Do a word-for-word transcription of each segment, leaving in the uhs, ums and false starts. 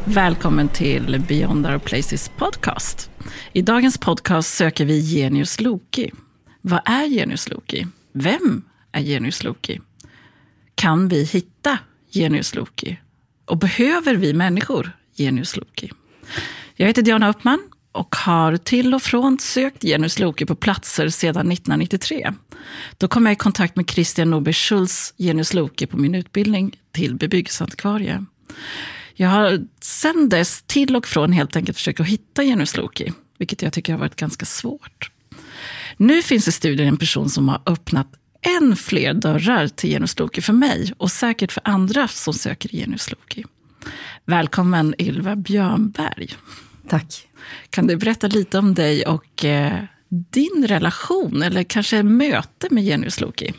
Välkommen till Beyond Our Places podcast. I dagens podcast söker vi Genius Loki. Vad är Genius Loki? Vem är Genius Loki? Kan vi hitta Genius Loki? Och behöver vi människor Genius Loki? Jag heter Diana Uppman och har till och från sökt Genius Loki på platser sedan nittonhundranittiotre. Då kom jag i kontakt med Christian Norberg Schultz Genius Loki på min utbildning till bebyggelseantikvarie. Jag har sedan dess till och från helt enkelt försökt att hitta Genius Loki, vilket jag tycker har varit ganska svårt. Nu finns i studien en person som har öppnat än fler dörrar till Genius Loki för mig och säkert för andra som söker Genius Loki. Välkommen Ylva Björnberg. Tack. Kan du berätta lite om dig och eh, din relation eller kanske möte med Genius Loki?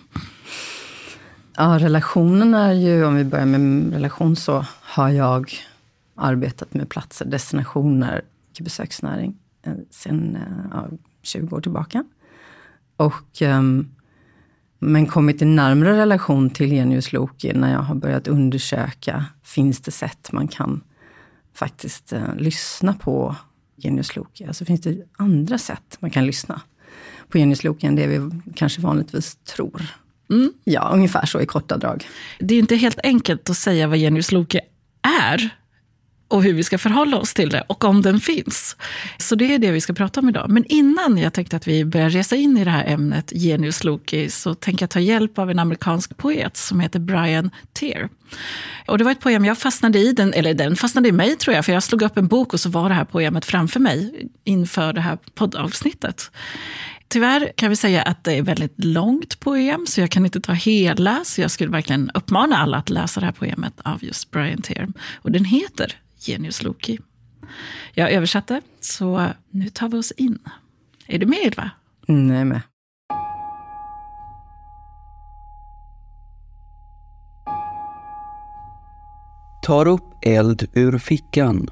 Ja, relationen är ju, om vi börjar med relation, så har jag arbetat med platser, destinationer i besöksnäring sedan ja, tjugo år tillbaka. Och, um, men kommit i närmare relation till Genius Loki när jag har börjat undersöka, finns det sätt man kan faktiskt uh, lyssna på Genius Loki? Alltså finns det andra sätt man kan lyssna på Genius Loki än det vi kanske vanligtvis tror? Mm. Ja, ungefär så i korta drag. Det är inte helt enkelt att säga vad Genius Loki är och hur vi ska förhålla oss till det och om den finns. Så det är det vi ska prata om idag. Men innan jag tänkte att vi börjar resa in i det här ämnet Genius Loki så tänker jag ta hjälp av en amerikansk poet som heter Brian Teare. Och det var ett poem jag fastnade i, den, eller den fastnade i mig tror jag, för jag slog upp en bok och så var det här poemet framför mig inför det här poddavsnittet. Tyvärr kan vi säga att det är väldigt långt poem så jag kan inte ta hela, så jag skulle verkligen uppmana alla att läsa det här poemet av just Brian Teare. Och den heter Genius Loki. Jag översatte, så nu tar vi oss in. Är du med, Ylva? Mm, jag är med. Tar upp eld ur fickan.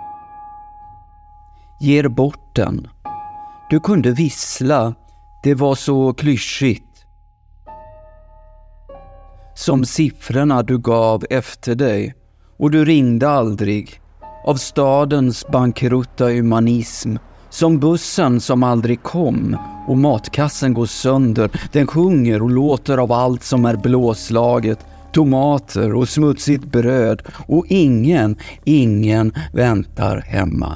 Ger bort den. Du kunde vissla, det var så klyschigt. Som siffrorna du gav efter dig, och du ringde aldrig. Av stadens bankrutta humanism, som bussen som aldrig kom, och matkassen går sönder. Den sjunger och låter av allt som är blåslaget, tomater och smutsigt bröd, och ingen, ingen väntar hemma.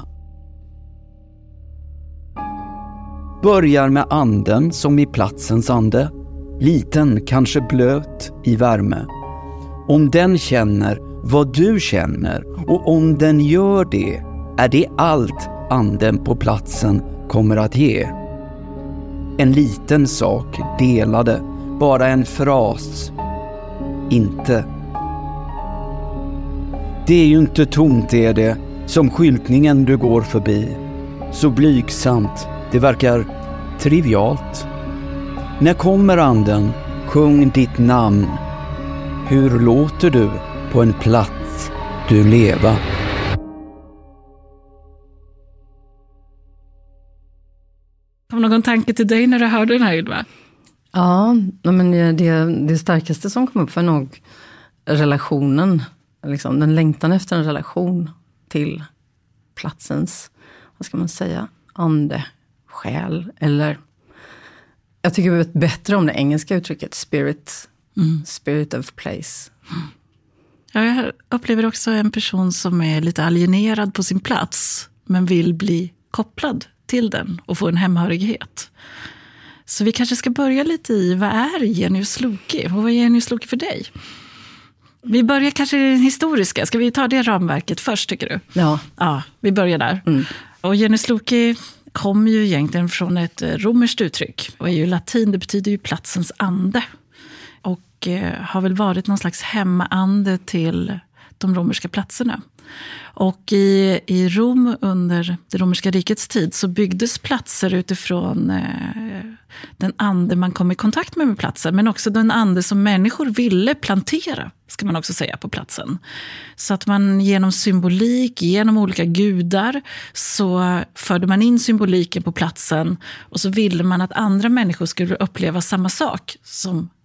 Börjar med anden som i platsens ande, liten, kanske blöt i värme. Om den känner vad du känner, och om den gör det, är det allt anden på platsen kommer att ge. En liten sak delade, bara en fras, inte. Det är ju inte tomt, är det, som skyltningen du går förbi. Så blygsamt. Det verkar trivialt. När kommer anden? Sjung ditt namn. Hur låter du på en plats du leva? Kom någon tanke till dig när du hörde den här, Ylva? Ja, men det, det starkaste som kom upp var nog relationen. Liksom, den längtan efter en relation till platsens, vad ska man säga, ande. Själ, eller jag tycker det är bättre om det engelska uttrycket spirit, mm. spirit of place. Ja, jag upplever också en person som är lite alienerad på sin plats men vill bli kopplad till den och få en hemhörighet. Så vi kanske ska börja lite i, vad är Genius Loki? Och vad är Genius Loki för dig? Vi börjar kanske i den historiska. Ska vi ta det ramverket först, tycker du? Ja. Ja, vi börjar där. Mm. Och Genius Loki kommer ju egentligen från ett romerskt uttryck. Och är ju latin, det betyder ju platsens ande. Och eh, har väl varit någon slags hemmaande till de romerska platserna. Och i, i Rom under det romerska rikets tid så byggdes platser utifrån eh, den ande man kom i kontakt med med platsen. Men också den ande som människor ville plantera, ska man också säga, på platsen. Så att man genom symbolik, genom olika gudar, så förde man in symboliken på platsen. Och så ville man att andra människor skulle uppleva samma sak som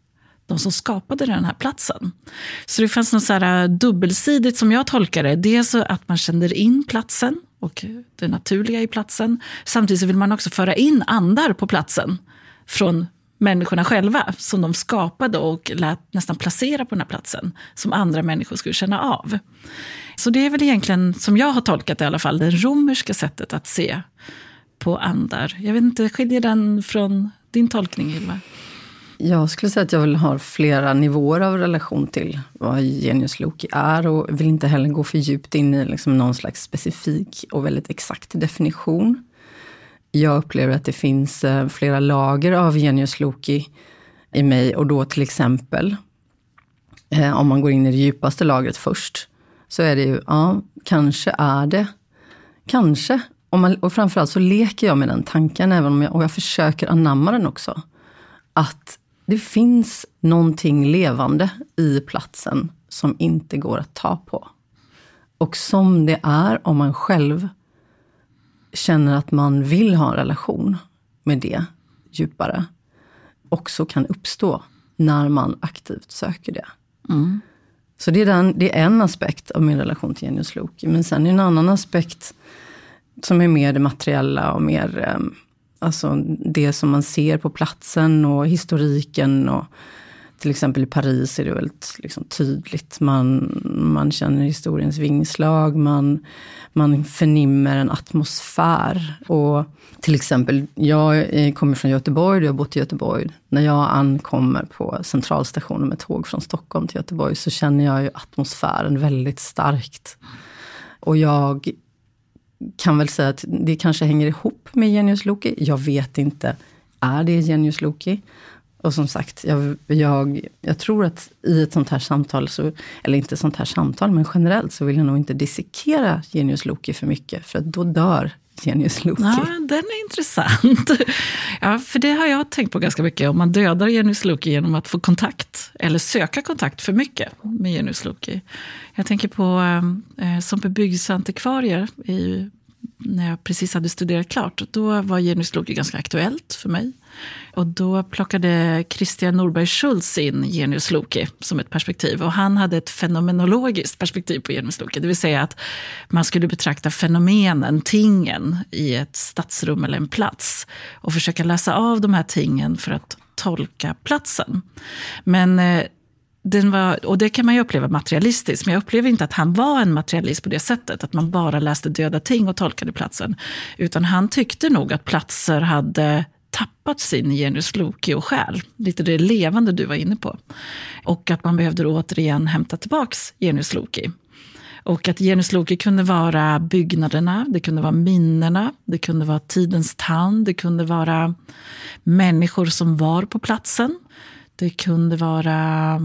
de som skapade den här platsen. Så det fanns något så här dubbelsidigt som jag tolkar det. Dels att man känner in platsen och det naturliga i platsen. Samtidigt så vill man också föra in andar på platsen från människorna själva som de skapade och lät nästan placera på den här platsen som andra människor skulle känna av. Så det är väl egentligen, som jag har tolkat i alla fall, det romerska sättet att se på andar. Jag vet inte, skiljer den från din tolkning, Ylva? Jag skulle säga att jag vill ha flera nivåer av relation till vad genius loci är och vill inte heller gå för djupt in i liksom någon slags specifik och väldigt exakt definition. Jag upplever att det finns flera lager av genius loci i mig och då till exempel eh, om man går in i det djupaste lagret först så är det ju, ja, kanske är det, kanske, och, man, och framförallt så leker jag med den tanken även om jag, och jag försöker anamma den också, att det finns någonting levande i platsen som inte går att ta på. Och som det är om man själv känner att man vill ha en relation med det djupare, också kan uppstå när man aktivt söker det. Mm. Så det är, den, det är en aspekt av min relation till genius loci. Men sen är en annan aspekt som är mer det materiella och mer alltså det som man ser på platsen och historiken. Och till exempel i Paris är det väldigt liksom tydligt. Man, man känner historiens vingslag, man, man förnimmer en atmosfär. Och till exempel, jag kommer från Göteborg, jag har bott i Göteborg. När jag ankommer på centralstationen med tåg från Stockholm till Göteborg så känner jag ju atmosfären väldigt starkt. Och jag kan väl säga att det kanske hänger ihop med genius loci. Jag vet inte, är det genius loci? Och som sagt, jag, jag, jag tror att i ett sånt här samtal, så, eller inte sånt här samtal, men generellt så vill jag nog inte dissekera genius loci för mycket. För att då dör genius loci. Ja, den är intressant. Ja, för det har jag tänkt på ganska mycket. Om man dödar genius loci genom att få kontakt, eller söka kontakt för mycket med genius loci. Jag tänker på eh, som bebyggelseantikvarier i, när jag precis hade studerat klart. Då var genius loci ganska aktuellt för mig. Och då plockade Christian Norberg Schultz in genius loci som ett perspektiv. Och han hade ett fenomenologiskt perspektiv på genius loci. Det vill säga att man skulle betrakta fenomenen, tingen i ett stadsrum eller en plats. Och försöka läsa av de här tingen för att tolka platsen. Men eh, den var, och det kan man ju uppleva materialistiskt. Men jag upplever inte att han var en materialist på det sättet. Att man bara läste döda ting och tolkade platsen. Utan han tyckte nog att platser hade tappat sin genius loci och själ. Lite det levande du var inne på. Och att man behövde återigen hämta tillbaks genius loci. Och att genius loci kunde vara byggnaderna, det kunde vara minnena, det kunde vara tidens tand, det kunde vara människor som var på platsen. Det kunde vara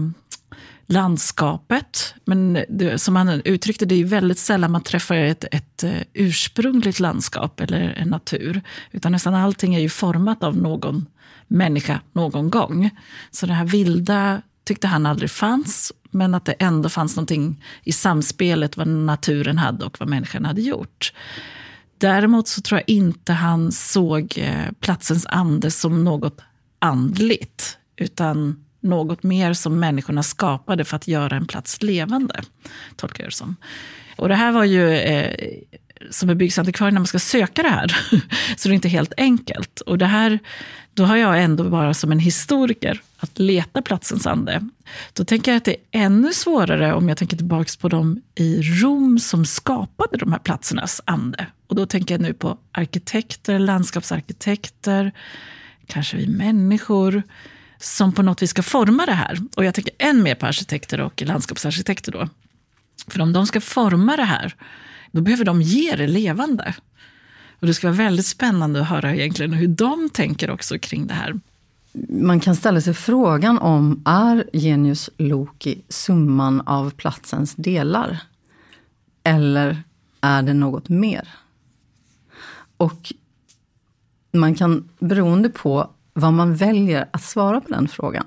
landskapet, men det, som han uttryckte, det är ju väldigt sällan man träffar ett, ett ursprungligt landskap eller en natur, utan nästan allting är ju format av någon människa någon gång. Så det här vilda tyckte han aldrig fanns, men att det ändå fanns någonting i samspelet vad naturen hade och vad människan hade gjort. Däremot så tror jag inte han såg platsens ande som något andligt, utan något mer som människorna skapade för att göra en plats levande, tolkar jag det som. Och det här var ju eh, som är byggnadsantikvarie när man ska söka det här. Så det är inte helt enkelt. Och det här, då har jag ändå bara som en historiker att leta platsens ande. Då tänker jag att det är ännu svårare om jag tänker tillbaka på dem i Rom som skapade de här platsernas ande. Och då tänker jag nu på arkitekter, landskapsarkitekter, kanske vi människor som på något vis ska forma det här. Och jag tänker än mer på arkitekter och landskapsarkitekter då. För om de ska forma det här, då behöver de ge det levande. Och det ska vara väldigt spännande att höra egentligen hur de tänker också kring det här. Man kan ställa sig frågan om, är genius loci summan av platsens delar? Eller är det något mer? Och man kan, beroende på vad man väljer att svara på den frågan,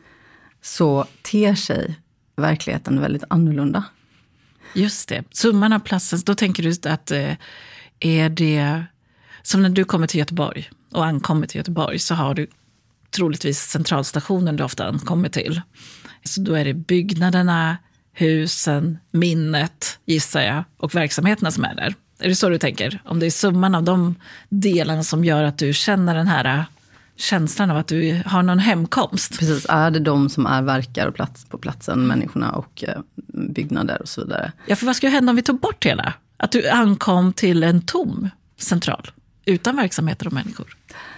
så ter sig verkligheten väldigt annorlunda. Just det. Summan av platsen, då tänker du att eh, är det som när du kommer till Göteborg och ankommer till Göteborg, så har du troligtvis centralstationen du ofta ankommer till. Så då är det byggnaderna, husen, minnet, gissar jag, och verksamheterna som är där. Är det så du tänker? Om det är summan av de delarna som gör att du känner den här känslan av att du har någon hemkomst. Precis, är det de som är verkar och plats på platsen, människorna och eh, byggnader och så vidare. Ja, för vad skulle hända om vi tog bort hela? Att du ankom till en tom central, utan verksamheter och människor?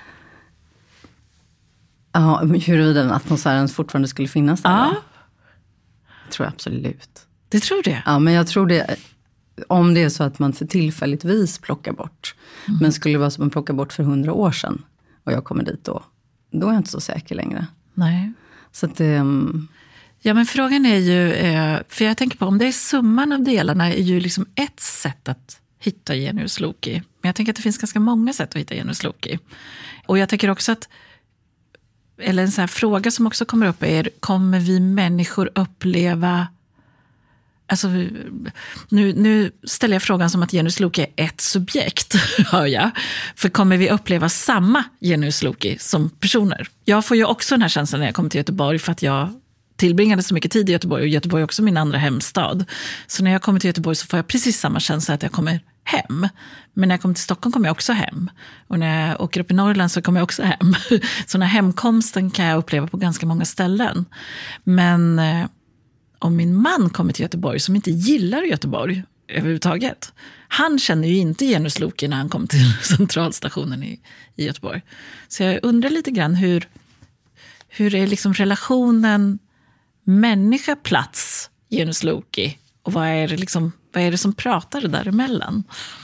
Ja, huruvida den atmosfären fortfarande skulle finnas där? Ja. Tror jag absolut. Det tror det? Ja, men jag tror det, om det är så att man för tillfälligtvis plockar bort. Mm. Men skulle det vara som man plockar bort för hundra år sedan och jag kommer dit då, då är jag inte så säker längre. Nej. Så att det... Um... Ja, men frågan är ju, för jag tänker på om det är summan av delarna är ju liksom ett sätt att hitta Genius Loci. Men jag tänker att det finns ganska många sätt att hitta Genius Loci. Och jag tänker också att, eller en sån här fråga som också kommer upp är, kommer vi människor uppleva, alltså nu, nu ställer jag frågan som att Genius Loci är ett subjekt, hör jag. För kommer vi uppleva samma Genius Loci som personer? Jag får ju också den här känslan när jag kommer till Göteborg, för att jag tillbringade så mycket tid i Göteborg, och Göteborg är också min andra hemstad. Så när jag kommer till Göteborg så får jag precis samma känsla att jag kommer hem. Men när jag kommer till Stockholm kommer jag också hem. Och när jag åker upp i Norrland så kommer jag också hem. Så den här hemkomsten kan jag uppleva på ganska många ställen. Men eh, om min man kommer till Göteborg som inte gillar Göteborg överhuvudtaget, han känner ju inte Genius Loci när han kommer till centralstationen i, i Göteborg. Så jag undrar lite grann hur, hur är liksom relationen människa, plats, Genius Loci, och vad är det liksom, vad är det som pratar däremellan?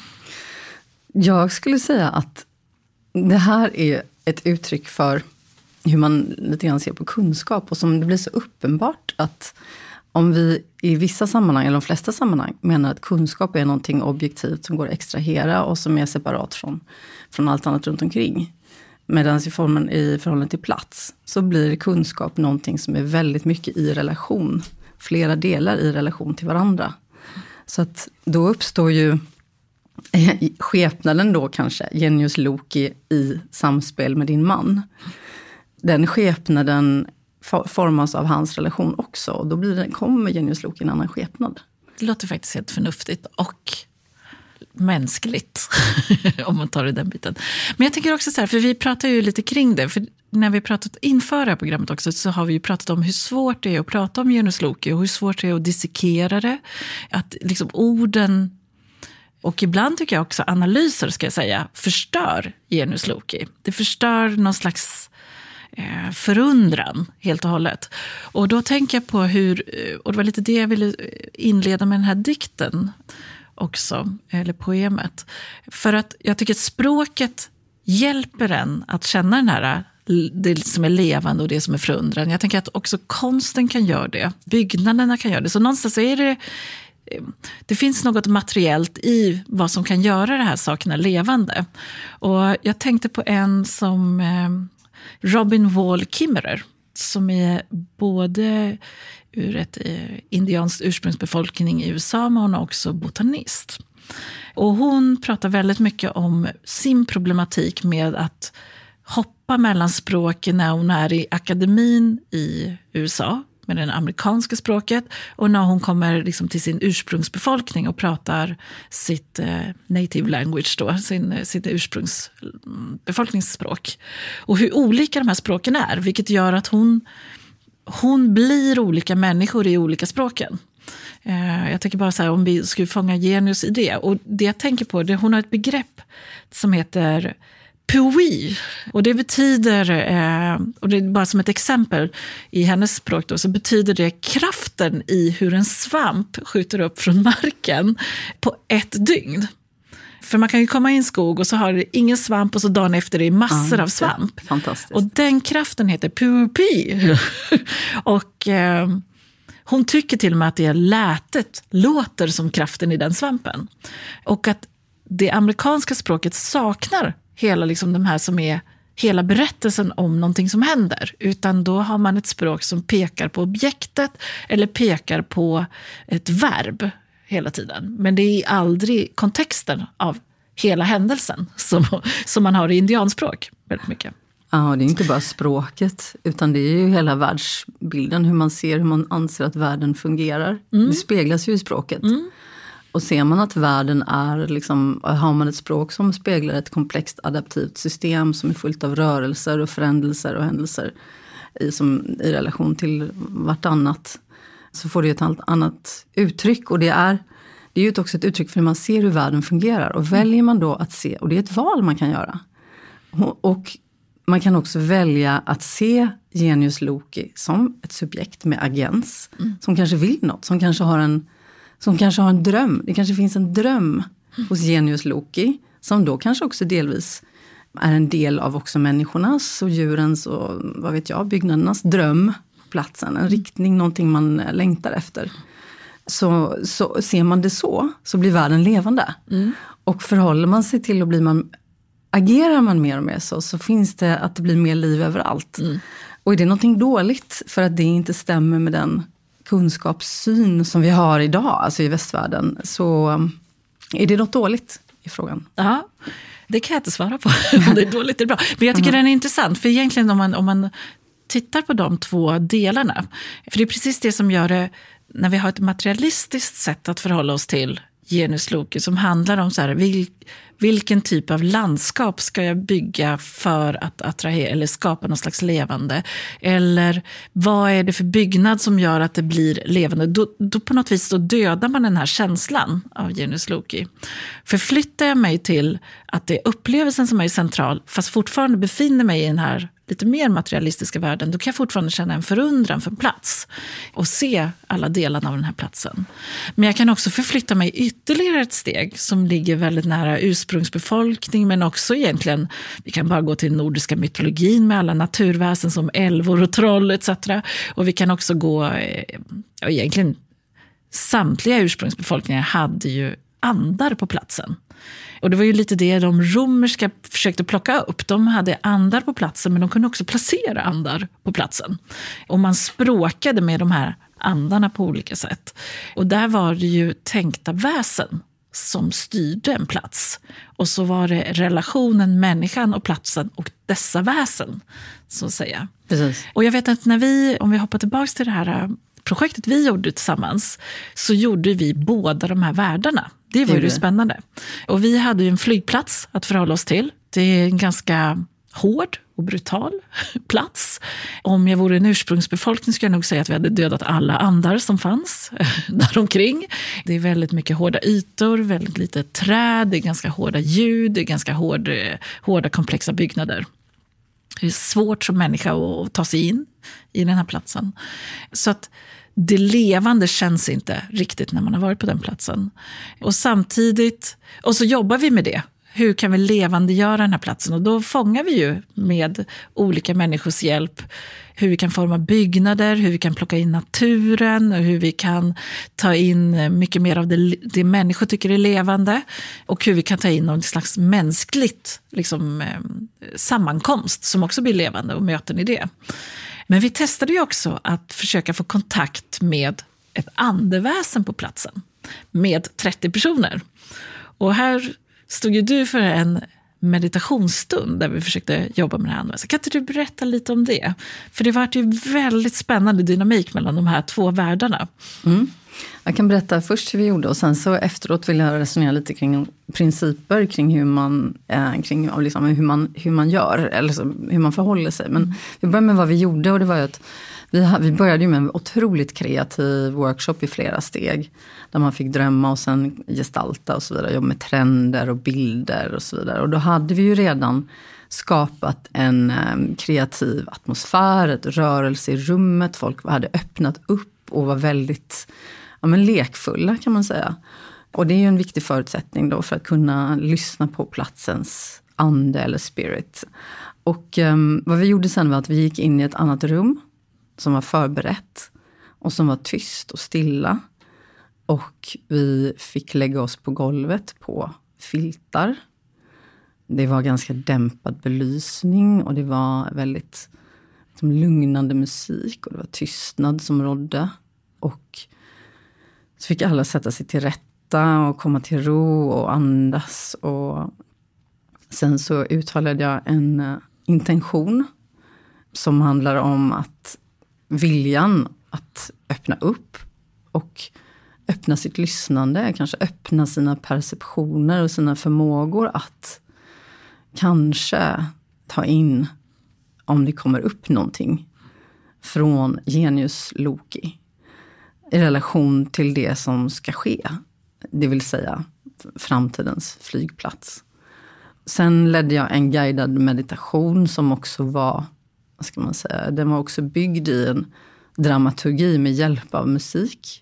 Jag skulle säga att det här är ett uttryck för hur man lite grann ser på kunskap, och som det blir så uppenbart att om vi i vissa sammanhang, eller de flesta sammanhang, menar att kunskap är någonting objektivt som går att extrahera och som är separat från, från allt annat runt omkring. Medan i, formen, i förhållande till plats så blir kunskap någonting som är väldigt mycket i relation. Flera delar i relation till varandra. Så att då uppstår ju skepnaden då kanske, Genius Loci i samspel med din man. Den skepnaden formas av hans relation också. Och då blir det, kommer Genius Loci en annan skepnad. Det låter faktiskt helt förnuftigt och mänskligt, om man tar det den biten. Men jag tänker också så här, för vi pratar ju lite kring det, för när vi pratat inför det här programmet också, så har vi ju pratat om hur svårt det är att prata om Genius Loci och hur svårt det är att dissekera det, att liksom orden, och ibland tycker jag också analyser, ska jag säga, förstör Genius Loci. Det förstör någon slags eh, förundran helt och hållet. Och då tänker jag på hur, och det var lite det jag ville inleda med den här dikten också, eller poemet. För att jag tycker att språket hjälper en att känna den här, det som är levande och det som är förundran. Jag tänker att också konsten kan göra det. Byggnaderna kan göra det. Så någonstans så är det, det finns något materiellt i vad som kan göra de här sakerna levande. Och jag tänkte på en som Robin Wall Kimmerer, som är både ur ett indianskt ursprungsbefolkning i U S A, men hon är också botanist. Och hon pratar väldigt mycket om sin problematik med att hoppa mellan språken när hon är i akademin i U S A med det amerikanska språket, och när hon kommer liksom till sin ursprungsbefolkning och pratar sitt eh, native language då, sin, sitt ursprungsbefolkningsspråk. Och hur olika de här språken är, vilket gör att hon hon blir olika människor i olika språken. Eh, jag tänker bara så här, om vi skulle fånga Genius i det. Och det jag tänker på, det, hon har ett begrepp som heter pui. Och det betyder, eh, och det är bara som ett exempel i hennes språk då, så betyder det kraften i hur en svamp skjuter upp från marken på ett dygn. För man kan ju komma in i en skog och så har det ingen svamp, och så dagen efter det är massor ja, av svamp. Fantastiskt. Och den kraften heter pui. Och eh, hon tycker till och med att det lätet låter som kraften i den svampen. Och att det amerikanska språket saknar hela liksom de här som är hela berättelsen om någonting som händer. Utan då har man ett språk som pekar på objektet eller pekar på ett verb hela tiden. Men det är aldrig kontexten av hela händelsen som, som man har i indianspråk väldigt mycket. Ja, det är inte bara språket, utan det är ju hela världsbilden, hur man ser, hur man anser att världen fungerar. Mm. Det speglas ju i språket. Mm. Och ser man att världen är, liksom, har man ett språk som speglar ett komplext adaptivt system som är fullt av rörelser och förändringar och händelser i, som, i relation till vartannat, så får det ett annat uttryck. Och det är, det är ju också ett uttryck för hur man ser hur världen fungerar. Och väljer man då att se, och det är ett val man kan göra. Och, och man kan också välja att se Genius Loki som ett subjekt med agens. Mm. Som kanske vill något, som kanske har en, som kanske har en dröm. Det kanske finns en dröm mm. hos Genius Loki. Som då kanske också delvis är en del av också människornas och djurens och vad vet jag, byggnadernas dröm. Platsen, en riktning, någonting man längtar efter. Så, så ser man det så, så blir världen levande. Mm. Och förhåller man sig till och blir man, agerar man mer och mer så, så finns det att det blir mer liv överallt. Mm. Och är det någonting dåligt för att det inte stämmer med den kunskapssyn som vi har idag, alltså i västvärlden, så är det något dåligt i frågan. Ja, det kan jag inte svara på. Om det är dåligt eller bra. Men jag tycker mm. den är intressant, för egentligen om man, om man tittar på de två delarna, för det är precis det som gör det, när vi har ett materialistiskt sätt att förhålla oss till Genius Loki, som handlar om så här, vil, vilken typ av landskap ska jag bygga för att attrahera eller skapa någon slags levande, eller vad är det för byggnad som gör att det blir levande, då, då på något vis då dödar man den här känslan av Genius Loki. Förflyttar jag mig till att det är upplevelsen som är central, fast fortfarande befinner mig i den här lite mer materialistiska världen, då kan jag fortfarande känna en förundran för plats och se alla delarna av den här platsen. Men jag kan också förflytta mig ytterligare ett steg som ligger väldigt nära ursprungsbefolkning, men också egentligen, vi kan bara gå till nordiska mytologin med alla naturväsen som älvor och troll et cetera. Och vi kan också gå, ja, egentligen samtliga ursprungsbefolkningar hade ju andar på platsen. Och det var ju lite det de romerska försökte plocka upp. De hade andar på platsen, men de kunde också placera andar på platsen. Och man språkade med de här andarna på olika sätt. Och där var det ju tänkta väsen som styrde en plats. Och så var det relationen människan och platsen och dessa väsen, så att säga. Precis. Och jag vet att när vi, om vi hoppar tillbaka till det här projektet vi gjorde tillsammans, så gjorde vi båda de här världarna. Det var ju det spännande. Och vi hade ju en flygplats att förhålla oss till. Det är en ganska hård och brutal plats. Om jag vore en ursprungsbefolkning skulle jag nog säga att vi hade dödat alla andar som fanns där omkring. Det är väldigt mycket hårda ytor, väldigt lite träd, det är ganska hårda ljud, det är ganska hård, hårda komplexa byggnader. Det är svårt som människa att ta sig in i den här platsen. Så att det levande känns inte riktigt när man har varit på den platsen. Och samtidigt, och så jobbar vi med det. Hur kan vi levandegöra den här platsen? Och då fångar vi ju med olika människors hjälp hur vi kan forma byggnader, hur vi kan plocka in naturen och hur vi kan ta in mycket mer av det, det människor tycker är levande, och hur vi kan ta in någon slags mänskligt liksom, eh, sammankomst som också blir levande och möten i det. Men vi testade ju också att försöka få kontakt med ett andeväsen på platsen med trettio personer. Och här stod ju du för en meditationsstund där vi försökte jobba med det här andeväsendet. Kan inte du berätta lite om det? För det var ju väldigt spännande dynamik mellan de här två världarna. Mm. Jag kan berätta först hur vi gjorde, och sen så efteråt vill jag resonera lite kring principer kring hur man, eh, kring, liksom, hur man, hur man gör, eller så, hur man förhåller sig. Men vi började med vad vi gjorde, och det var ju att vi, vi började ju med en otroligt kreativ workshop i flera steg. Där man fick drömma och sen gestalta och så vidare. Jobba med trender och bilder och så vidare. Och då hade vi ju redan skapat en eh, kreativ atmosfär, ett rörelse i rummet. Folk hade öppnat upp och var väldigt ja, men lekfulla, kan man säga. Och det är ju en viktig förutsättning då för att kunna lyssna på platsens ande eller spirit. Och um, vad vi gjorde sen var att vi gick in i ett annat rum som var förberett och som var tyst och stilla. Och vi fick lägga oss på golvet på filtar. Det var ganska dämpad belysning och det var väldigt som lugnande musik och det var tystnad som rådde. Och så fick alla sätta sig till rätta och komma till ro och andas. Och sen så uttalade jag en intention som handlar om att viljan att öppna upp och öppna sitt lyssnande, kanske öppna sina perceptioner och sina förmågor att kanske ta in om det kommer upp någonting från Genius Loki i relation till det som ska ske, det vill säga framtidens flygplats. Sen ledde jag en guidad meditation som också var, vad ska man säga, den var också byggd i en dramaturgi med hjälp av musik.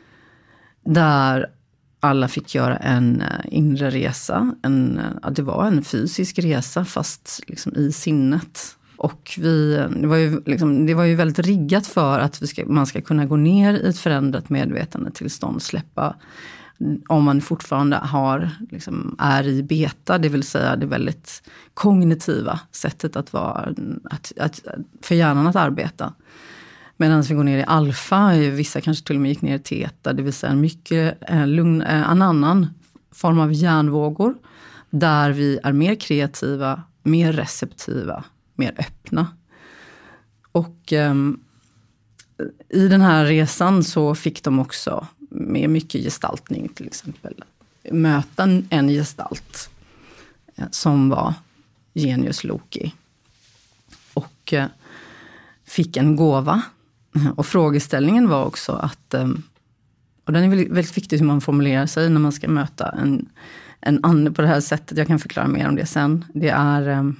Där alla fick göra en inre resa. En, ja, det var en fysisk resa fast liksom i sinnet. Och vi, det, var ju liksom, det var ju väldigt riggat för att vi ska, man ska kunna gå ner i ett förändrat medvetandetillstånd. Släppa om man fortfarande har, liksom, är i beta, det vill säga det väldigt kognitiva sättet att vara, att, att, för hjärnan att arbeta. Medan vi går ner i alfa, vissa kanske till och med gick ner i teta, det vill säga en mycket eh, lugn, eh, en annan form av hjärnvågor. Där vi är mer kreativa, mer receptiva, mer öppna. Och eh, i den här resan så fick de också med mycket gestaltning, till exempel möta en gestalt eh, som var Genius Loki. Och eh, fick en gåva. Och frågeställningen var också att, och den är väldigt viktig hur man formulerar sig när man ska möta en, en ande på det här sättet. Jag kan förklara mer om det sen. Det är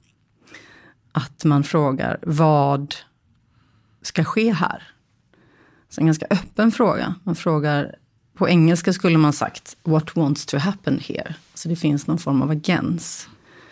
att man frågar, vad ska ske här? Så en ganska öppen fråga. Man frågar, på engelska skulle man sagt, what wants to happen here? Så det finns någon form av agens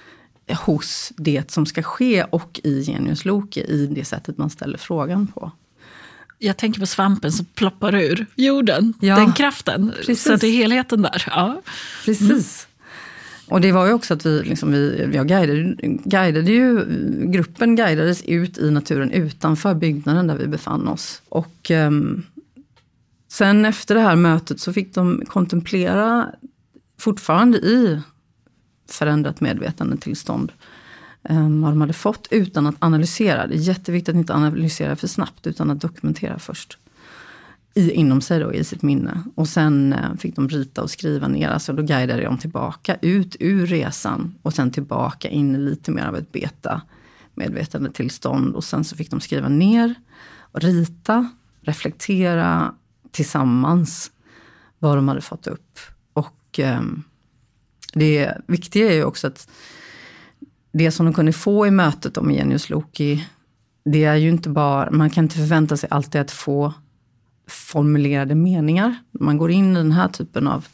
hos det som ska ske och i Genius Loki, i det sättet man ställer frågan på. Jag tänker på svampen som ploppar ur jorden, ja, den kraften. Precis. Så det är helheten där. Ja. Precis. Mm. Och det var ju också att vi, liksom, vi, vi guidade, guidade ju, gruppen guidades ut i naturen utanför byggnaden där vi befann oss. Och um, sen efter det här mötet så fick de kontemplera fortfarande i förändrat medvetandetillstånd um, vad de hade fått utan att analysera. Det är jätteviktigt att inte analysera för snabbt utan att dokumentera först. I, inom sig då, i sitt minne. Och sen uh, fick de rita och skriva ner. Alltså då guidade de tillbaka ut ur resan. Och sen tillbaka in i lite mer av ett beta medvetandetillstånd. Och sen så fick de skriva ner och rita, reflektera tillsammans vad de hade fått upp. Och um, det viktiga är ju också att det som de kunde få i mötet om Genius Loki, det är ju inte bara, man kan inte förvänta sig alltid att få formulerade meningar. När man går in i den här typen av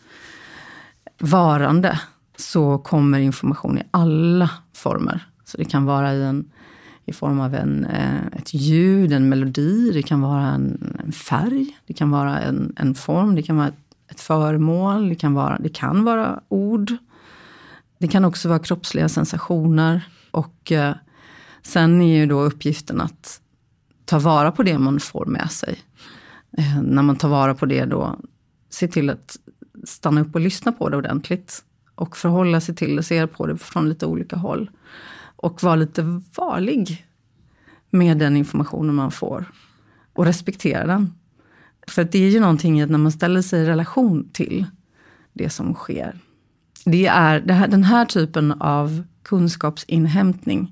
varande så kommer information i alla former. Så det kan vara i, en, i form av en, ett ljud, en melodi, det kan vara en, en färg, det kan vara en, en form, det kan vara ett, ett föremål, det kan vara, det kan vara ord. Det kan också vara kroppsliga sensationer. Och eh, sen är ju då uppgiften att ta vara på det man får med sig. Eh, när man tar vara på det då, se till att stanna upp och lyssna på det ordentligt. Och förhålla sig till och se på det från lite olika håll. Och vara lite varlig med den informationen man får. Och respektera den. För det är ju någonting att när man ställer sig i relation till det som sker. Det är, det här, den här typen av kunskapsinhämtning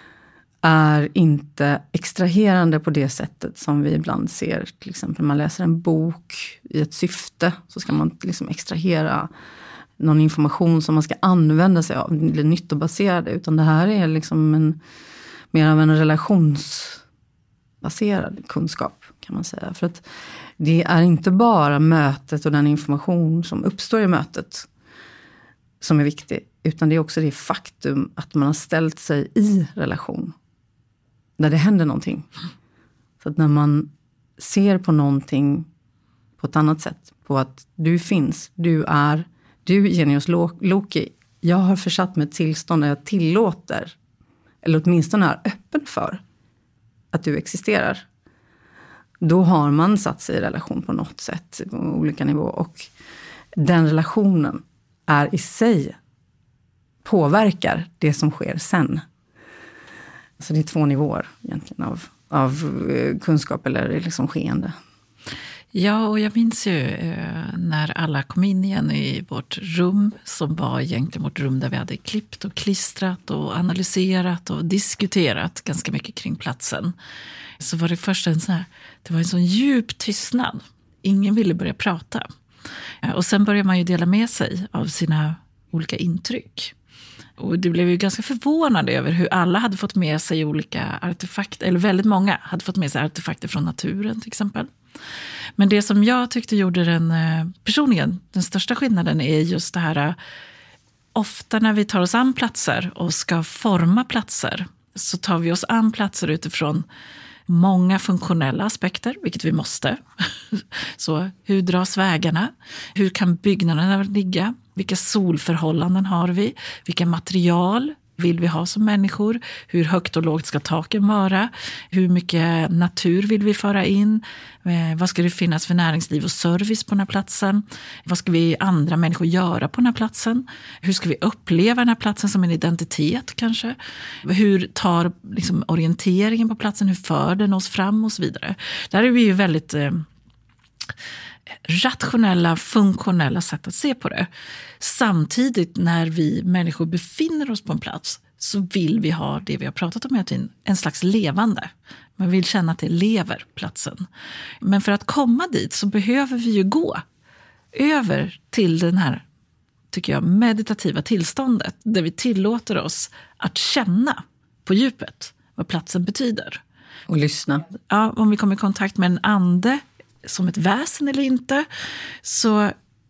är inte extraherande på det sättet som vi ibland ser. Till exempel man läser en bok i ett syfte så ska man liksom extrahera någon information som man ska använda sig av. Det blir nyttobaserad, utan det här är liksom en, mer av en relationsbaserad kunskap kan man säga. För att det är inte bara mötet och den information som uppstår i mötet som är viktig, utan det är också det faktum att man har ställt sig i relation där det händer någonting. Så att när man ser på någonting på ett annat sätt, på att du finns, du är, du Genius Loki, jag har försatt mig ett tillstånd där jag tillåter, eller åtminstone är öppen för att du existerar. Då har man satt sig i relation på något sätt, på olika nivåer, och den relationen är i sig påverkar det som sker sen. Så det är två nivåer egentligen av, av kunskap eller liksom skeende. Ja, och jag minns ju eh, när alla kom in igen i vårt rum, som var egentligen vårt rum där vi hade klippt och klistrat och analyserat och diskuterat ganska mycket kring platsen. Så var det först en sån här, det var en sån djup tystnad. Ingen ville börja prata. Eh, och sen började man ju dela med sig av sina olika intryck. Och det blev ju ganska förvånande över hur alla hade fått med sig olika artefakter, eller väldigt många hade fått med sig artefakter från naturen till exempel. Men det som jag tyckte gjorde den personligen, den största skillnaden är just det här, ofta när vi tar oss an platser och ska forma platser, så tar vi oss an platser utifrån många funktionella aspekter, vilket vi måste. Så hur dras vägarna? Hur kan byggnaderna ligga? Vilka solförhållanden har vi? Vilka material vill vi ha som människor? Hur högt och lågt ska taken vara? Hur mycket natur vill vi föra in? Eh, vad ska det finnas för näringsliv och service på den här platsen? Vad ska vi andra människor göra på den här platsen? Hur ska vi uppleva den här platsen som en identitet kanske? Hur tar liksom, orienteringen på platsen? Hur för den oss fram och så vidare? Där är vi ju väldigt... Eh, rationella, funktionella sätt att se på det. Samtidigt när vi människor befinner oss på en plats så vill vi ha det vi har pratat om hela tiden, en slags levande. Man vill känna att det lever platsen. Men för att komma dit så behöver vi ju gå över till den här, tycker jag, meditativa tillståndet där vi tillåter oss att känna på djupet vad platsen betyder. Och lyssna. Ja, om vi kommer i kontakt med en ande som ett väsen eller inte, så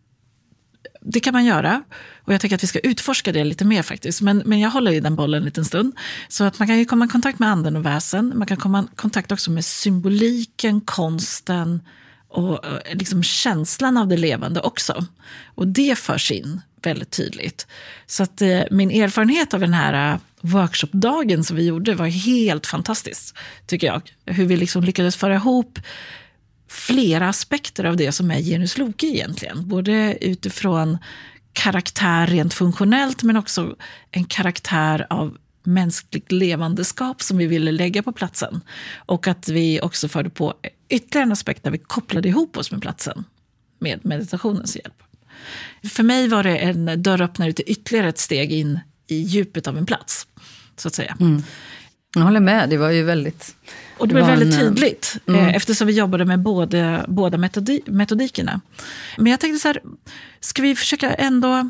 det kan man göra. Och jag tycker att vi ska utforska det lite mer faktiskt. Men, men jag håller i den bollen en liten stund. Så att man kan ju komma i kontakt med anden och väsen. Man kan komma i kontakt också med symboliken, konsten och liksom känslan av det levande också. Och det förs in väldigt tydligt. Så att eh, min erfarenhet av den här workshopdagen som vi gjorde var helt fantastisk, tycker jag. Hur vi liksom lyckades föra ihop flera aspekter av det som är Genius Loci egentligen. Både utifrån karaktär rent funktionellt, men också en karaktär av mänskligt levandeskap som vi ville lägga på platsen. Och att vi också förde på ytterligare en aspekt där vi kopplade ihop oss med platsen med meditationens hjälp. För mig var det en dörröppnare till ytterligare ett steg in i djupet av en plats, så att säga. Mm. Jag håller med, det var ju väldigt... Och det blev väldigt en, tydligt mm. eftersom vi jobbade med både, båda metodi, metodikerna. Men jag tänkte så här, ska vi försöka ändå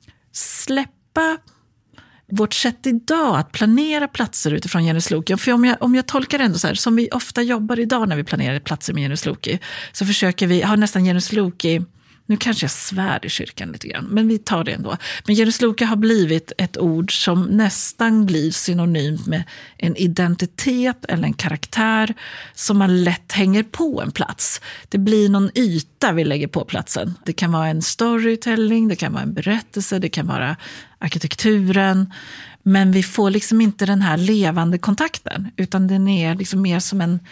släppa vårt sätt idag att planera platser utifrån Genius Loci? För om jag, om jag tolkar det ändå så här, som vi ofta jobbar idag när vi planerar platser med Genius Loci, så försöker vi ha nästan Genius Loci. Nu kanske jag svär i kyrkan lite grann, men vi tar det ändå. Men Genius Loci har blivit ett ord som nästan blir synonymt med en identitet eller en karaktär som man lätt hänger på en plats. Det blir någon yta vi lägger på platsen. Det kan vara en storytelling, det kan vara en berättelse, det kan vara arkitekturen. Men vi får liksom inte den här levande kontakten, utan den är liksom mer som en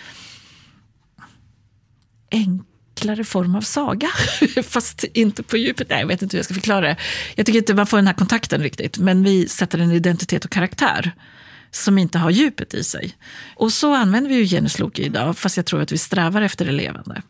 enkel form av saga, fast inte på djupet. Nej, jag vet inte hur jag ska förklara det. Jag tycker inte man får den här kontakten riktigt, men vi sätter en identitet och karaktär som inte har djupet i sig. Och så använder vi ju Genius Loci idag, fast jag tror att vi strävar efter det levande.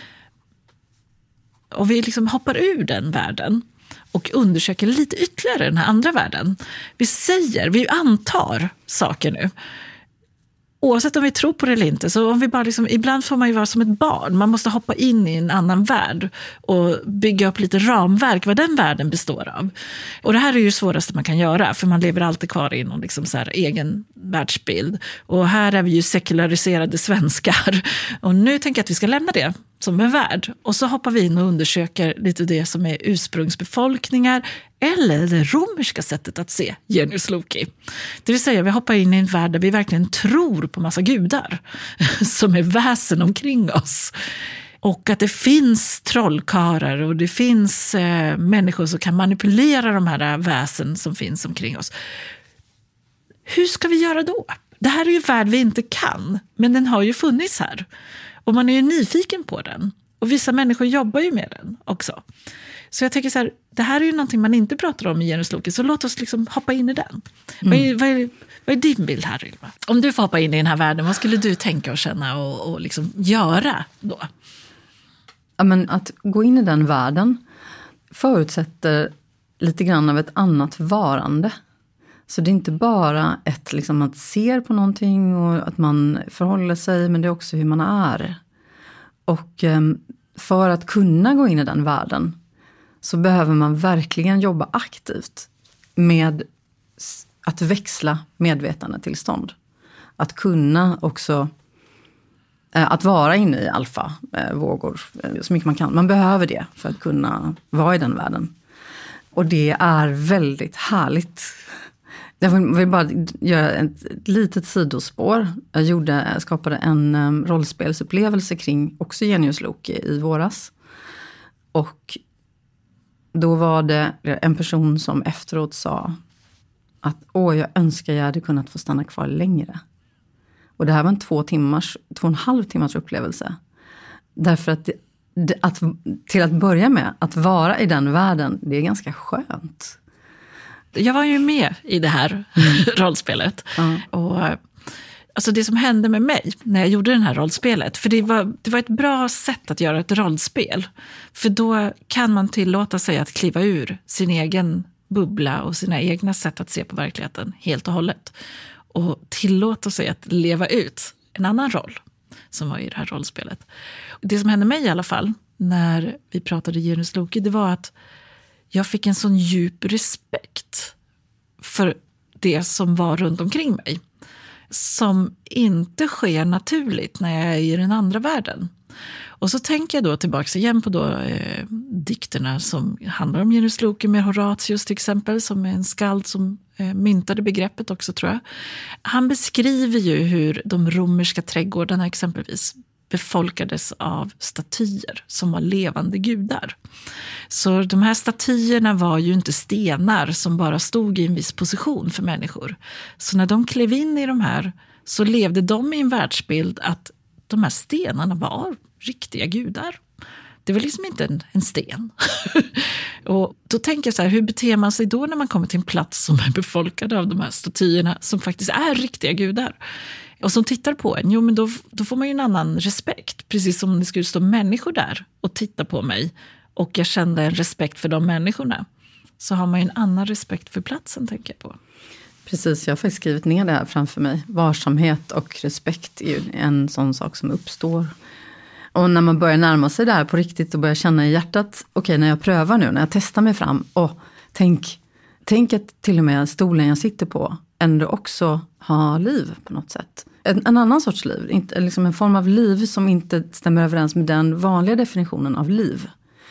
Och vi liksom hoppar ur den världen och undersöker lite ytterligare den här andra världen. Vi säger, vi antar saker nu. Oavsett om vi tror på det eller inte, så om vi bara liksom, ibland får man ju vara som ett barn. Man måste hoppa in i en annan värld och bygga upp lite ramverk vad den världen består av. Och det här är ju svåraste man kan göra, för man lever alltid kvar i någon liksom så här egen världsbild. Och här är vi ju sekulariserade svenskar. Och nu tänker jag att vi ska lämna det som en värld. Och så hoppar vi in och undersöker lite det som är ursprungsbefolkningar eller det romerska sättet att se Genius Loci. Det vill säga vi hoppar in i en värld där vi verkligen tror på massa gudar som är väsen omkring oss. Och att det finns trollkarlar och det finns eh, människor som kan manipulera de här väsen som finns omkring oss. Hur ska vi göra då? Det här är ju en värld vi inte kan, men den har ju funnits här. Och man är ju nyfiken på den. Och vissa människor jobbar ju med den också. Så jag tänker så här, det här är ju någonting man inte pratar om i Genius Loci, så låt oss liksom hoppa in i den. Mm. Vad är, vad är Vad är din bild här, Ylva? Om du får hoppa in i den här världen, vad skulle du tänka och känna och, och liksom göra då? Ja, men att gå in i den världen förutsätter lite grann av ett annat varande. Så det är inte bara ett, liksom, att se på någonting och att man förhåller sig, men det är också hur man är. Och för att kunna gå in i den världen så behöver man verkligen jobba aktivt med att växla medvetandetillstånd. Att kunna också, att vara inne i alfa-vågor så mycket man kan. Man behöver det för att kunna vara i den världen. Och det är väldigt härligt. Jag vill bara göra ett litet sidospår. Jag gjorde, jag skapade en rollspelsupplevelse kring också Genius Loki i våras. Och då var det en person som efteråt sa att åh, jag önskar jag hade kunnat få stanna kvar längre. Och det här var en två timmars, två och en halv timmars upplevelse. Därför att, det, att till att börja med, att vara i den världen, det är ganska skönt. Jag var ju med i det här mm. rollspelet. Mm. Och alltså det som hände med mig när jag gjorde det här rollspelet, för det var, det var ett bra sätt att göra ett rollspel. För då kan man tillåta sig att kliva ur sin egen bubbla och sina egna sätt att se på verkligheten helt och hållet. Och tillåta sig att leva ut en annan roll som var i det här rollspelet. Det som hände mig i alla fall när vi pratade Genius Loki, det var att jag fick en sån djup respekt för det som var runt omkring mig. Som inte sker naturligt när jag är i den andra världen. Och så tänker jag då tillbaka igen på då, eh, dikterna som handlar om Genius Loki med Horatius till exempel, som är en skald som eh, myntade begreppet också, tror jag. Han beskriver ju hur de romerska trädgårdarna exempelvis befolkades av statyer som var levande gudar. Så de här statyerna var ju inte stenar som bara stod i en viss position för människor. Så när de klev in i de här så levde de i en världsbild att de här stenarna var riktiga gudar. Det var liksom inte en, en sten. Och då tänker jag så här, hur beter man sig då när man kommer till en plats som är befolkad av de här statyerna som faktiskt är riktiga gudar? Och som tittar på en, jo men då, då får man ju en annan respekt. Precis som det skulle stå människor där och titta på mig. Och jag kände en respekt för de människorna. Så har man ju en annan respekt för platsen, tänker jag på. Precis, jag har faktiskt skrivit ner det här framför mig. Varsamhet och respekt är ju en sån sak som uppstår. Och när man börjar närma sig det här på riktigt och börjar känna i hjärtat, okej okay, när jag prövar nu, när jag testar mig fram. Och tänk, tänk att till och med stolen jag sitter på ändå också har liv på något sätt. En, en annan sorts liv, inte, liksom en form av liv som inte stämmer överens med den vanliga definitionen av liv.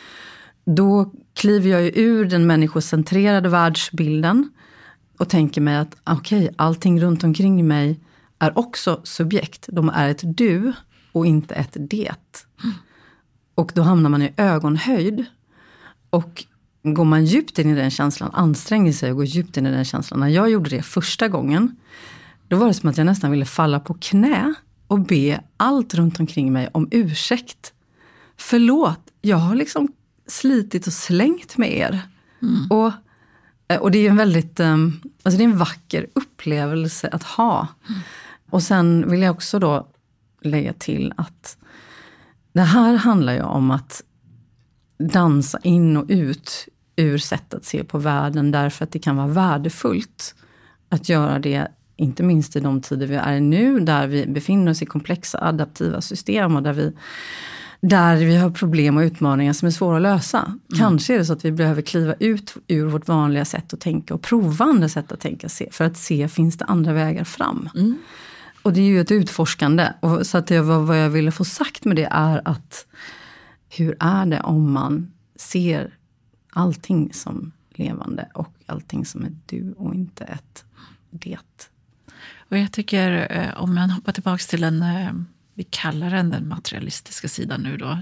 Då kliver jag ju ur den människocentrerade världsbilden och tänker mig att okej, okay, allting runt omkring mig är också subjekt. De är ett du och inte ett det. Mm. Och då hamnar man i ögonhöjd. Och går man djupt in i den känslan, anstränger sig och går djupt in i den känslan. När jag gjorde det första gången, då var det som att jag nästan ville falla på knä och be allt runt omkring mig om ursäkt. Förlåt, jag har liksom slitit och slängt med er. Mm. Och, och det är en väldigt, alltså det är en vacker upplevelse att ha. Mm. Och sen vill jag också då lägga till att det här handlar ju om att dansa in och ut ur sätt att se på världen, därför att det kan vara värdefullt att göra det, inte minst i de tider vi är nu, där vi befinner oss i komplexa adaptiva system och där vi, där vi har problem och utmaningar som är svåra att lösa. Mm. Kanske är det så att vi behöver kliva ut ur vårt vanliga sätt att tänka och prova andra sätt att tänka för att se, finns det andra vägar fram? Mm. Och det är ju ett utforskande. Och så att det, vad jag ville få sagt med det är att hur är det om man ser allting som levande och allting som är du och inte ett det. Och jag tycker, om man hoppar tillbaka till den, vi kallar den den materialistiska sidan nu då.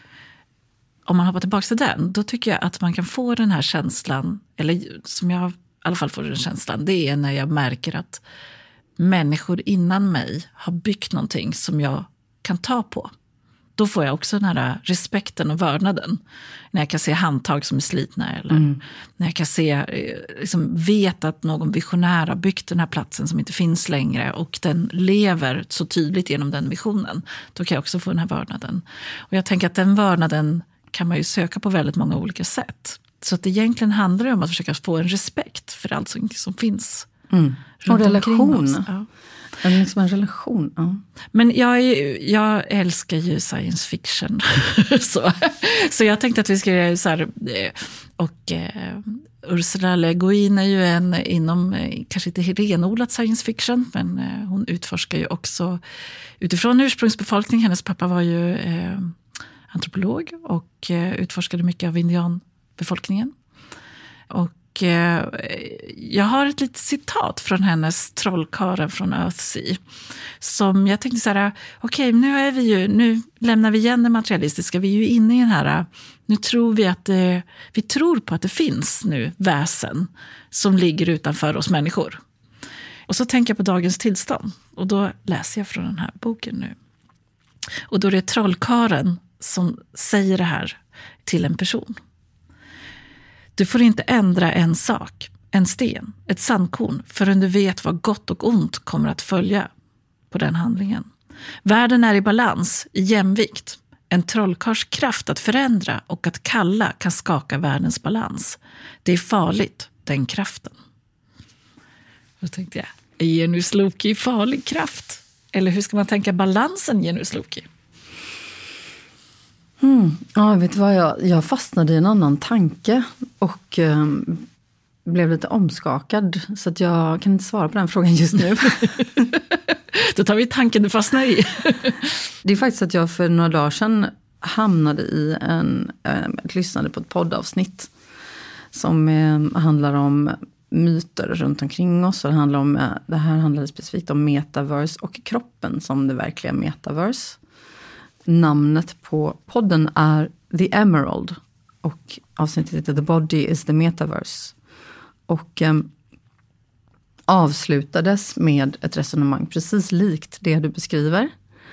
Om man hoppar tillbaka till den, då tycker jag att man kan få den här känslan, eller som jag i alla fall får den känslan, det är när jag märker att människor innan mig har byggt någonting som jag kan ta på. Då får jag också den här respekten och vördnaden. När jag kan se handtag som är slitna. Eller mm. när jag kan se, liksom, vet att någon visionär har byggt den här platsen som inte finns längre. Och den lever så tydligt genom den visionen. Då kan jag också få den här vördnaden. Och jag tänker att den vördnaden kan man ju söka på väldigt många olika sätt. Så att egentligen handlar det om att försöka få en respekt för allt som, som finns. Mm. Och relation. Ja. En, liksom en relation, ja. Men jag, är, jag älskar ju science fiction. så, så jag tänkte att vi ska göra så här. Och eh, Ursula Le Guin är ju en inom, kanske inte renodlat science fiction, men eh, hon utforskar ju också utifrån ursprungsbefolkning. Hennes pappa var ju eh, antropolog och eh, utforskade mycket av indianbefolkningen. Och jag har ett litet citat från hennes Trollkarlen från Earthsea som jag tänkte så här, okej, okay, nu är vi ju, nu lämnar vi igen det materialistiska, vi är ju inne i den här, nu tror vi att det, vi tror på att det finns nu väsen som ligger utanför oss människor. Och så tänker jag på dagens tillstånd och då läser jag från den här boken nu. Och då är det Trollkarlen som säger det här till en person. Du får inte ändra en sak, en sten, ett sandkorn, förrän du vet vad gott och ont kommer att följa på den handlingen. Världen är i balans, i jämvikt. En trollkarls kraft att förändra och att kalla kan skaka världens balans. Det är farligt, den kraften. Då tänkte jag, är Genius Loki farlig kraft? Eller hur ska man tänka balansen Genius Loki? Mm. Ja, vet du vad, jag, jag fastnade i en annan tanke och eh, blev lite omskakad. Så att jag kan inte svara på den frågan just nu. Då tar vi tanken du fastnar i. Det är faktiskt att jag för några dagar sedan hamnade i en, eh, lyssnade på ett poddavsnitt som eh, handlar om myter runt omkring oss. Och det, handlar om, eh, det här handlade specifikt om metaverse och kroppen som det verkliga metaverse. Namnet på podden är The Emerald och avsnittet heter The Body is the Metaverse. Och eh, avslutades med ett resonemang precis likt det du beskriver.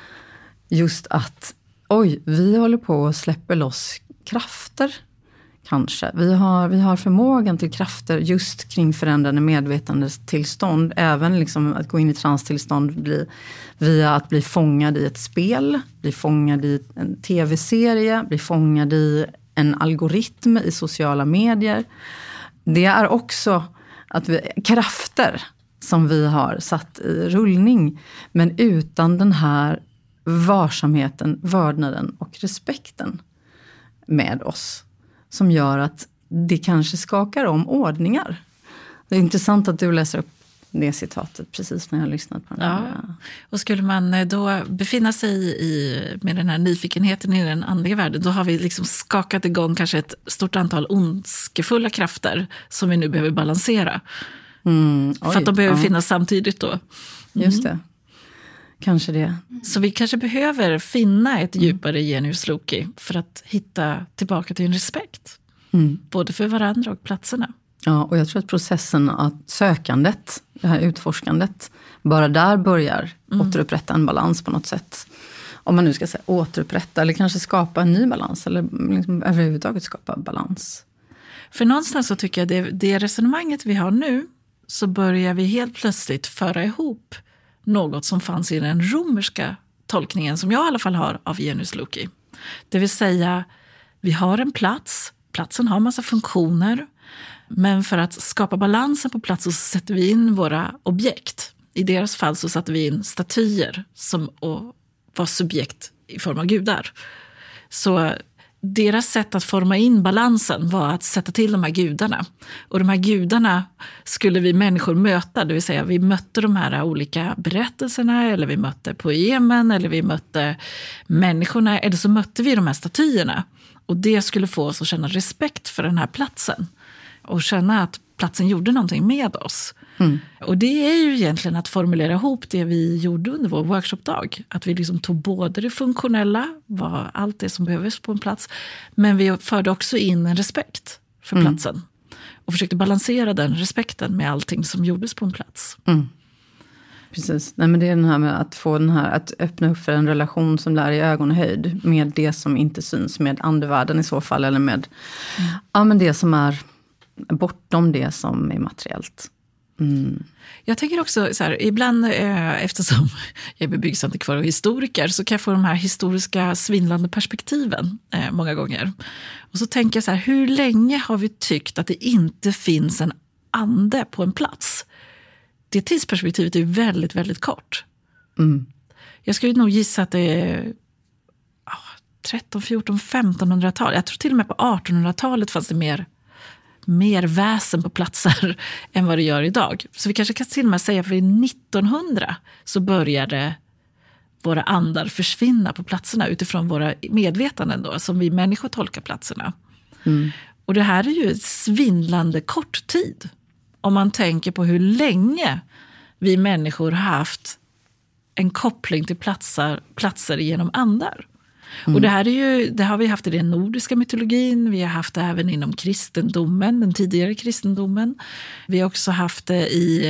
Just att, oj, vi håller på att släppa loss krafter kanske. Vi har, vi har förmågan till krafter just kring förändrande medvetandetillstånd. Även liksom att gå in i transtillstånd bli, via att bli fångad i ett spel, bli fångad i en tv-serie, bli fångad i en algoritm i sociala medier. Det är också att vi, krafter som vi har satt i rullning. Men utan den här varsamheten, vördnaden och respekten med oss. Som gör att det kanske skakar om ordningar. Det är intressant att du läser upp det citatet precis när jag har lyssnat på den här. Ja. Och skulle man då befinna sig i, med den här nyfikenheten i den andliga världen, då har vi liksom skakat igång kanske ett stort antal ondskefulla krafter som vi nu behöver balansera. Mm, oj, för att de behöver ja. finnas samtidigt då. Mm. Just det. Kanske det. Så vi kanske behöver finna ett djupare Genius Loki för att hitta tillbaka till en respekt. Mm. Både för varandra och platserna. Ja, och jag tror att processen att sökandet, det här utforskandet, bara där börjar mm. återupprätta en balans på något sätt. Om man nu ska säga återupprätta eller kanske skapa en ny balans eller liksom överhuvudtaget skapa balans. För någonstans så tycker jag det, det resonemanget vi har nu, så börjar vi helt plötsligt föra ihop något som fanns i den romerska tolkningen som jag i alla fall har av Genius Loki. Det vill säga, vi har en plats, platsen har massa funktioner, men för att skapa balansen på plats så sätter vi in våra objekt. I deras fall så satte vi in statyer som var subjekt i form av gudar. Så deras sätt att forma in balansen var att sätta till de här gudarna. Och de här gudarna skulle vi människor möta. Det vill säga vi mötte de här olika berättelserna. Eller vi mötte poemen. Eller vi mötte människorna. Eller så mötte vi de här statyerna. Och det skulle få oss att känna respekt för den här platsen. Och känna att platsen gjorde någonting med oss. Mm. Och det är ju egentligen att formulera ihop det vi gjorde under vår workshopdag. Att vi liksom tog både det funktionella, var allt det som behövdes på en plats. Men vi förde också in en respekt för mm. platsen. Och försökte balansera den respekten med allting som gjordes på en plats. Mm. Precis. Nej, men det är den här med att få den här, att öppna upp för en relation som lär i ögonhöjd med det som inte syns, med andevärlden i så fall, eller med mm. ja, men det som är bortom det som är materiellt. Mm. Jag tänker också så här, ibland eh, eftersom jag är bebyggelseentikvar och historiker så kan jag få de här historiska svindlande perspektiven eh, många gånger. Och så tänker jag så här, hur länge har vi tyckt att det inte finns en ande på en plats? Det tidsperspektivet är väldigt, väldigt kort. Mm. Jag skulle nog gissa att det är oh, tretton, fjorton, femtonhundratal. Jag tror till och med på artonhundratalet fanns det mer, mer väsen på platser än vad det gör idag. Så vi kanske kan till och med säga att för nittonhundra så började våra andar försvinna på platserna utifrån våra medvetanden då, som vi människor tolkar platserna. Mm. Och det här är ju ett svindlande kort tid. Om man tänker på hur länge vi människor har haft en koppling till platser, platser genom andar. Mm. Och det här är ju, det har vi haft i den nordiska mytologin, vi har haft det även inom kristendomen, den tidigare kristendomen. Vi har också haft det i,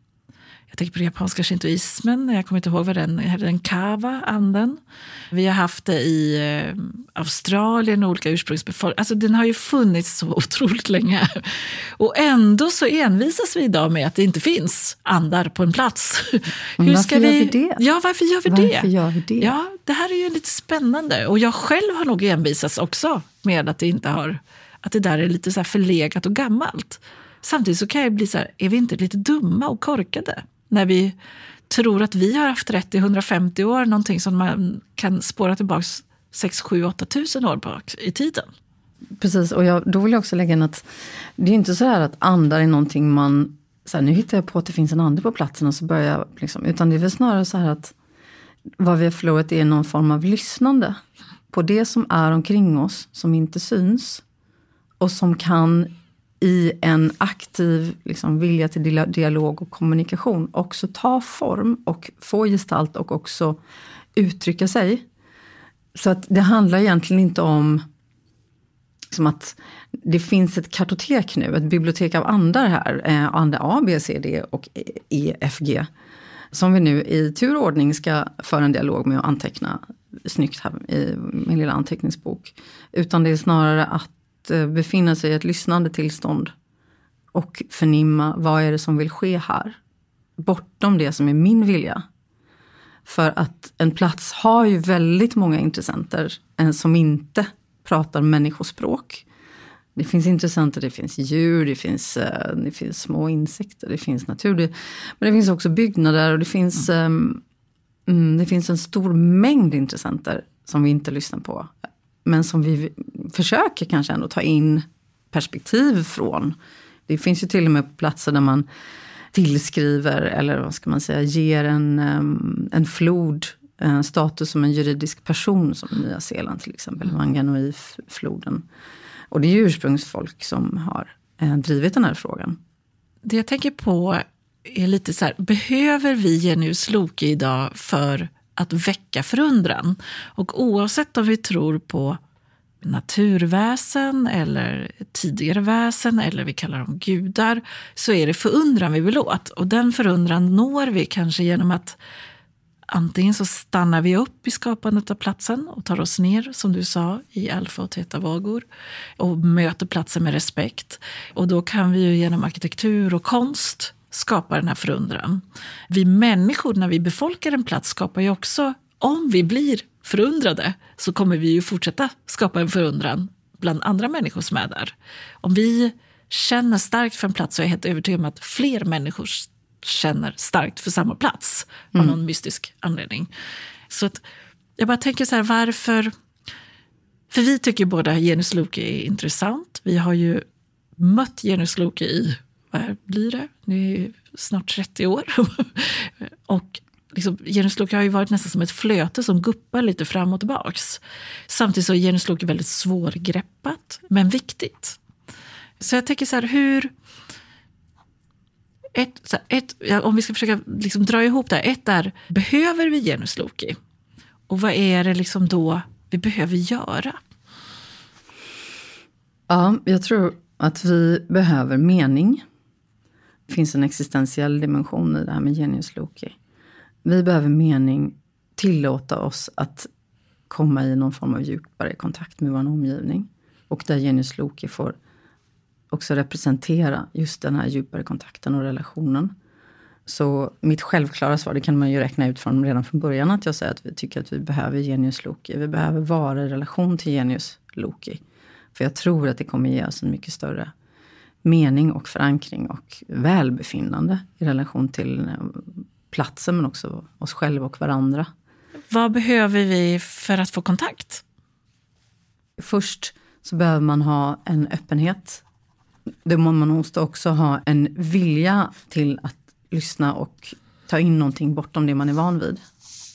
jag tänker på den japanska shintoismen, jag kommer inte ihåg vad den är, den kava-anden. Vi har haft det i eh, Australien och olika ursprungsbefolkningar. Alltså den har ju funnits så otroligt länge. Och ändå så envisas vi idag med att det inte finns andar på en plats. Hur varför ska vi... gör vi det? Ja, varför gör vi varför det? Gör vi det? Ja, det här är ju lite spännande. Och jag själv har nog envisats också med att det inte har, att det där är lite så här förlegat och gammalt. Samtidigt så kan jag bli så här, är vi inte lite dumma och korkade? När vi tror att vi har haft rätt i hundrafemtio år, någonting som man kan spåra tillbaka sex, sju, åtta tusen år bak i tiden. Precis, och jag, då vill jag också lägga in att det är inte så här att andar är någonting man, så här, nu hittar jag på att det finns en ande på platsen och så börjar jag liksom, utan det är väl snarare så här att vad vi har förlorat är någon form av lyssnande på det som är omkring oss, som inte syns och som kan i en aktiv liksom, vilja till dialog och kommunikation också ta form och få gestalt och också uttrycka sig. Så att det handlar egentligen inte om som att det finns ett kartotek nu, ett bibliotek av andar här, eh, andar A, B, C, D och E, F, G, som vi nu i turordning ska föra en dialog med och anteckna snyggt här i min lilla anteckningsbok. Utan det är snarare att befinna sig i ett lyssnande tillstånd och förnimma vad är det som vill ske här. Bortom det som är min vilja. För att en plats har ju väldigt många intressenter som inte pratar människospråk. Det finns intressenter, det finns djur, det finns, det finns små insekter, det finns natur. Det, men det finns också byggnader och det finns, mm. um, det finns en stor mängd intressenter som vi inte lyssnar på. Men som vi försöker kanske ändå ta in perspektiv från. Det finns ju till och med platser där man tillskriver eller vad ska man säga, ger en, en flod en status som en juridisk person, som Nya Zeeland till exempel, mm. Wanganui-floden. Och det är ju ursprungsfolk som har drivit den här frågan. Det jag tänker på är lite så här, behöver vi Genius Loki idag för att väcka förundran? Och oavsett om vi tror på naturväsen eller tidigare väsen eller vi kallar dem gudar, så är det förundran vi vill åt. Och den förundran når vi kanske genom att antingen så stannar vi upp i skapandet av platsen och tar oss ner, som du sa, i alfa och teta-vågor och möter platsen med respekt. Och då kan vi ju genom arkitektur och konst skapa den här förundran. Vi människor, när vi befolkar en plats, skapar ju också, om vi blir förundrade, så kommer vi ju fortsätta skapa en förundran bland andra människor som är där. Om vi känner starkt för en plats, så är jag helt övertygad om att fler människor känner starkt för samma plats av mm. någon mystisk anledning. Så att jag bara tänker så här, varför... För vi tycker båda Genius Loki är intressant. Vi har ju mött Genius Loki i, vad blir det? Det är snart trettio år. Och liksom, Genius Loki har ju varit nästan som ett flöte som guppar lite fram och tillbaks. Samtidigt så är Genius Loki väldigt svårgreppat, men viktigt. Så jag tänker så här, hur... Ett, så här, ett, om vi ska försöka liksom dra ihop det här. Ett är, behöver vi Genius Loki? Och vad är det liksom då vi behöver göra? Ja, jag tror att vi behöver mening. Det finns en existentiell dimension i det här med Genius Loki. Vi behöver mening, tillåta oss att komma i någon form av djupare kontakt med vår omgivning. Och där Genius Loki får också representera just den här djupare kontakten och relationen. Så mitt självklara svar, det kan man ju räkna ut från redan från början, att jag säger att vi tycker att vi behöver Genius Loki. Vi behöver vara i relation till Genius Loki. För jag tror att det kommer ge oss en mycket större mening och förankring och välbefinnande i relation till platsen, men också oss själva och varandra. Vad behöver vi för att få kontakt? Först så behöver man ha en öppenhet. Då måste man måste också ha en vilja till att lyssna och ta in någonting bortom det man är van vid.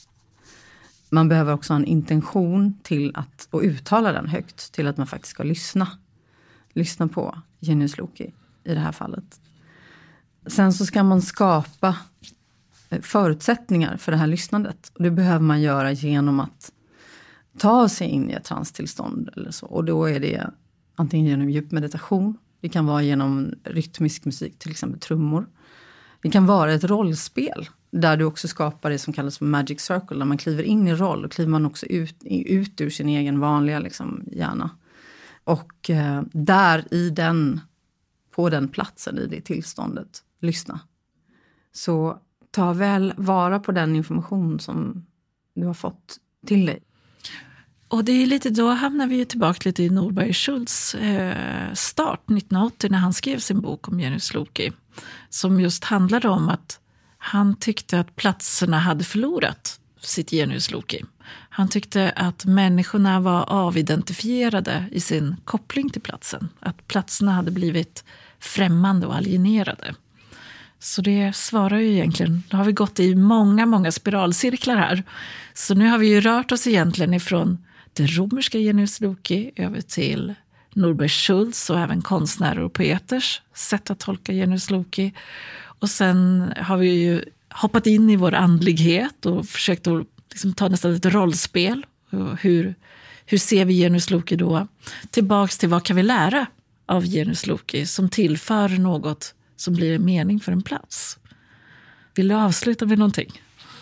Man behöver också ha en intention till att, och uttala den högt, till att man faktiskt ska lyssna. Lyssna på Genius Loki i det här fallet. Sen så ska man skapa förutsättningar för det här lyssnandet. Och det behöver man göra genom att ta sig in i ett transtillstånd eller så. Och då är det antingen genom djup meditation. Det kan vara genom rytmisk musik, till exempel trummor. Det kan vara ett rollspel där du också skapar det som kallas för magic circle. Där man kliver in i roll och kliver man också ut, ut ur sin egen vanliga liksom, hjärna. Och eh, där i den, på den platsen, i det tillståndet, lyssna. Så ta väl vara på den information som du har fått till dig. Och det är lite, då hamnar vi ju tillbaka lite i Norberg Schultz eh, start nittonhundraåttio när han skrev sin bok om Genius Loki. Som just handlade om att han tyckte att platserna hade förlorat sitt Genius Loki. Han tyckte att människorna var avidentifierade i sin koppling till platsen. Att platserna hade blivit främmande och alienerade. Så det svarar ju egentligen, då har vi gått i många, många spiralcirklar här. Så nu har vi ju rört oss egentligen ifrån det romerska Genius Loki över till Norberg Schultz och även konstnärer och poeters sätt att tolka Genius Loki. Och sen har vi ju hoppat in i vår andlighet och försökt att liksom ta nästan ett rollspel. Hur, hur ser vi Genius Loki då? Tillbaks till vad kan vi lära av Genius Loki som tillför något som blir en mening för en plats. Vill du avsluta med någonting?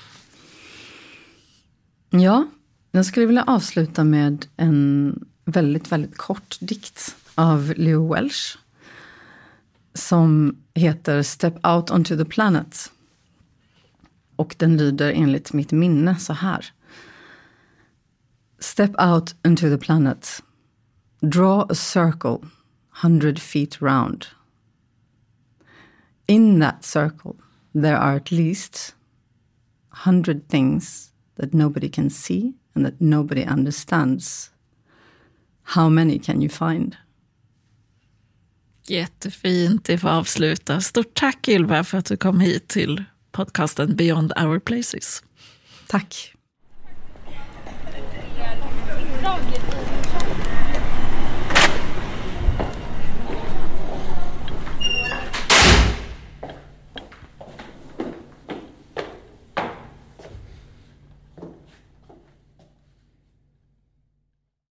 Ja, jag skulle vilja avsluta med en väldigt, väldigt kort dikt av Leo Welsh som heter Step Out Onto the Planet. Och den lyder enligt mitt minne så här. Step out into the planet. Draw a circle hundred feet round. In that circle there are at least hundred things that nobody can see and that nobody understands. How many can you find? Jättefint, det får avsluta. Stort tack Ylva för att du kom hit till podcasten Beyond Our Places. Tack.